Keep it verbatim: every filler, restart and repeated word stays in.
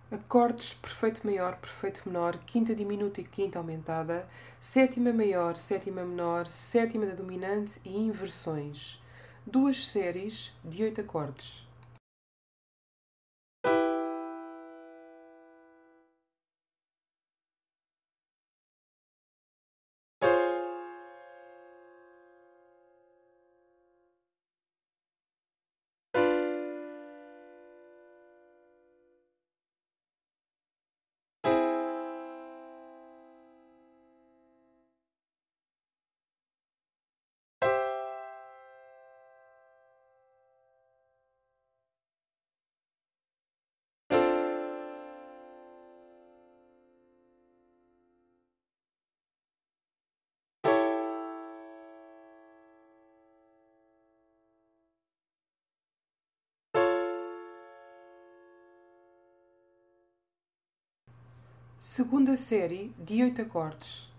Acordes: perfeito maior, perfeito menor, quinta diminuta e quinta aumentada, sétima maior, sétima menor, sétima da dominante e inversões. Duas séries de oito acordes. Segunda série de oito acordes.